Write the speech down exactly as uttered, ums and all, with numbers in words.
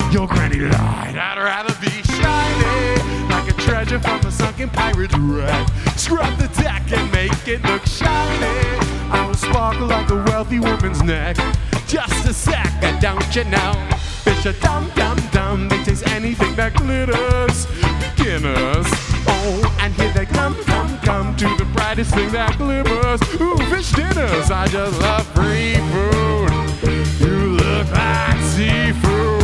Your granny lied. I'd rather be shiny, like a treasure from a sunken pirate wreck. Scrub the deck and make it look shiny. I will sparkle like a wealthy woman's neck. Just a sec, don't you know? Fish are dumb, dumb, dumb. They taste anything that glitters. Beginners. Oh, and here they come, come, come to the brightest thing that glimmers. Ooh, fish dinners. I just love free food. You look like seafood.